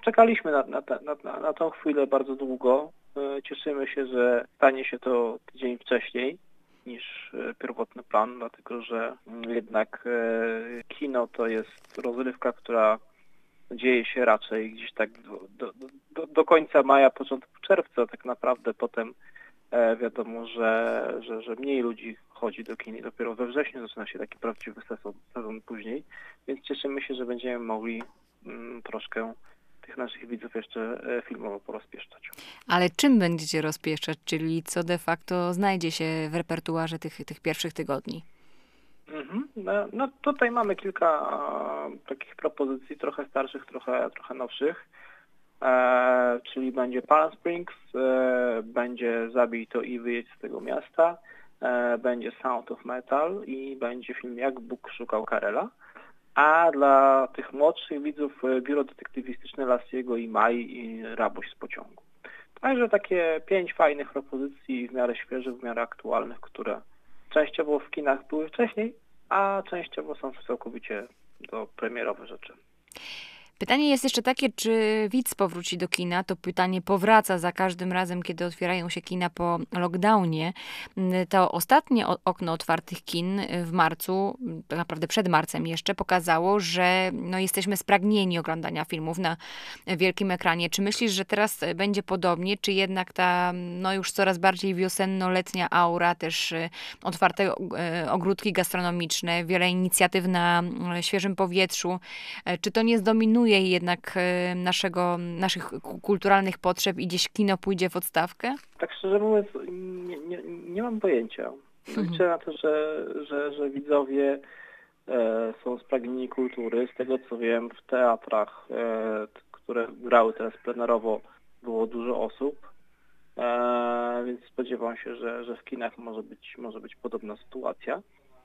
czekaliśmy na tą chwilę bardzo długo. Cieszymy się, że stanie się to tydzień wcześniej niż pierwotny plan, dlatego że jednak kino to jest rozrywka, która dzieje się raczej gdzieś tak do końca maja, początku czerwca. Tak naprawdę potem wiadomo, że mniej ludzi chodzi do kin i dopiero we wrześniu zaczyna się taki prawdziwy sezon później, więc cieszymy się, że będziemy mogli troszkę tych naszych widzów jeszcze filmowo porozpieszczać. Ale czym będziecie rozpieszczać, czyli co de facto znajdzie się w repertuarze tych pierwszych tygodni? No tutaj mamy kilka takich propozycji, trochę starszych, trochę nowszych. Czyli będzie Palm Springs, będzie Zabij to i wyjedź z tego miasta, będzie Sound of Metal i będzie film Jak Bóg szukał Karela. A dla tych młodszych widzów Biuro Detektywistyczne Lassiego i Mai i Rabuś z pociągu. Także takie 5 fajnych propozycji, w miarę świeżych, w miarę aktualnych, które częściowo w kinach były wcześniej, a częściowo są całkowicie premierowe rzeczy. Pytanie jest jeszcze takie, czy widz powróci do kina? To pytanie powraca za każdym razem, kiedy otwierają się kina po lockdownie. To ostatnie okno otwartych kin w marcu, tak naprawdę przed marcem jeszcze, pokazało, że jesteśmy spragnieni oglądania filmów na wielkim ekranie. Czy myślisz, że teraz będzie podobnie? Czy jednak ta już coraz bardziej wiosenno-letnia aura, też otwarte ogródki gastronomiczne, wiele inicjatyw na świeżym powietrzu, czy to nie zdominuje jednak naszych kulturalnych potrzeb i gdzieś kino pójdzie w odstawkę? Tak szczerze mówiąc, nie mam pojęcia. Liczę na to, że widzowie są spragnieni kultury. Z tego co wiem, w teatrach, które grały teraz plenerowo, było dużo osób, więc spodziewam się, że w kinach może być podobna sytuacja.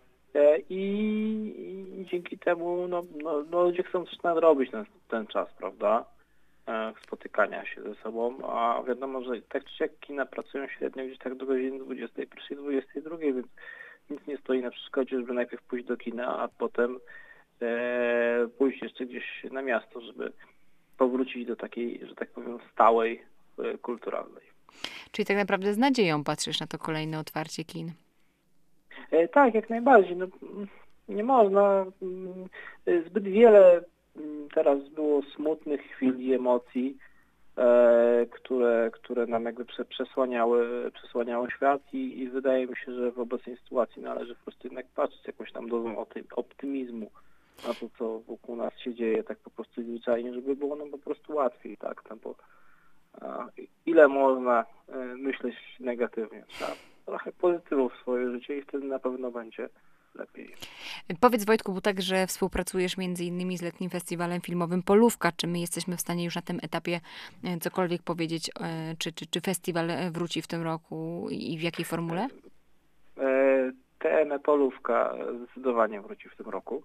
I dzięki temu ludzie chcą coś nadrobić ten czas, prawda? Spotykania się ze sobą, a wiadomo, że tak czy siak kina pracują średnio gdzieś tak do godziny 21, 22, więc nic nie stoi na przeszkodzie, żeby najpierw pójść do kina, a potem pójść jeszcze gdzieś na miasto, żeby powrócić do takiej, że tak powiem, stałej, kulturalnej. Czyli tak naprawdę z nadzieją patrzysz na to kolejne otwarcie kin. Tak, jak najbardziej. Nie można. Zbyt wiele teraz było smutnych chwil i emocji, które nam jakby przesłaniały świat i wydaje mi się, że w obecnej sytuacji należy po prostu jednak patrzeć jakąś tam dozą optymizmu na to, co wokół nas się dzieje, tak po prostu zwyczajnie, żeby było nam po prostu łatwiej, tak, bo ile można myśleć negatywnie, trzeba trochę pozytywów w swoje życie i wtedy na pewno będzie lepiej. Powiedz, Wojtku, bo także współpracujesz między innymi z letnim festiwalem filmowym Polówka. Czy my jesteśmy w stanie już na tym etapie cokolwiek powiedzieć, czy festiwal wróci w tym roku i w jakiej formule? TM Polówka zdecydowanie wróci w tym roku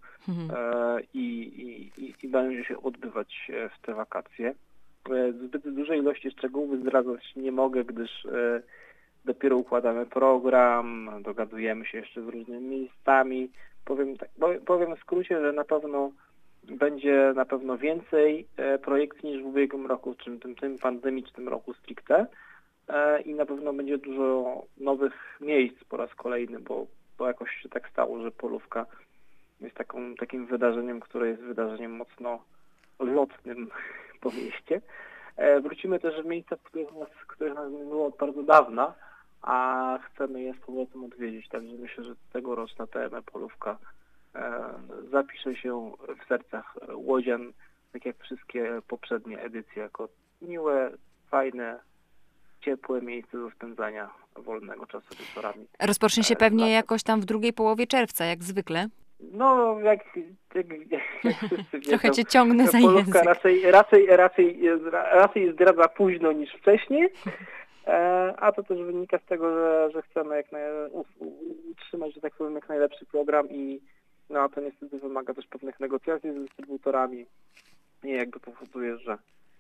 i będzie się odbywać w te wakacje. Zbyt dużej ilości szczegółów zdradzać nie mogę, gdyż dopiero układamy program, dogadujemy się jeszcze z różnymi miejscami. Powiem w skrócie, że będzie na pewno więcej projektów niż w ubiegłym roku, czym tym pandemicznym roku stricte. I na pewno będzie dużo nowych miejsc po raz kolejny, bo jakoś się tak stało, że Polówka jest takim wydarzeniem, które jest wydarzeniem mocno lotnym po mieście. Wrócimy też w miejsca, w których nas nie było od bardzo dawna, a chcemy je z powrotem odwiedzić. Także myślę, że tegoroczna TM Polówka zapisze się w sercach łodzian, tak jak wszystkie poprzednie edycje, jako miłe, fajne, ciepłe miejsce do spędzania wolnego czasu wieczorami. Rozpocznie się pewnie jakoś tam w drugiej połowie czerwca, jak zwykle. No, jak wszyscy wiedzą, trochę cię ciągnę za Polówka język. raczej zdradza późno niż wcześniej, a to też wynika z tego, że chcemy utrzymać, że tak powiem, jak najlepszy program a to niestety wymaga też pewnych negocjacji z dystrybutorami i jakby powoduje, że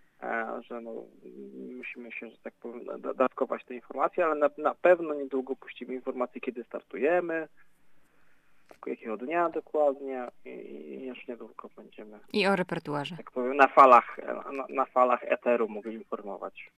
musimy się, że tak powiem, dawkować te informacje, ale na pewno niedługo puścimy informacje, kiedy startujemy. jakiego dnia dokładnie i już niedługo będziemy, I o repertuarze. tak powiem, na falach eteru mogli informować.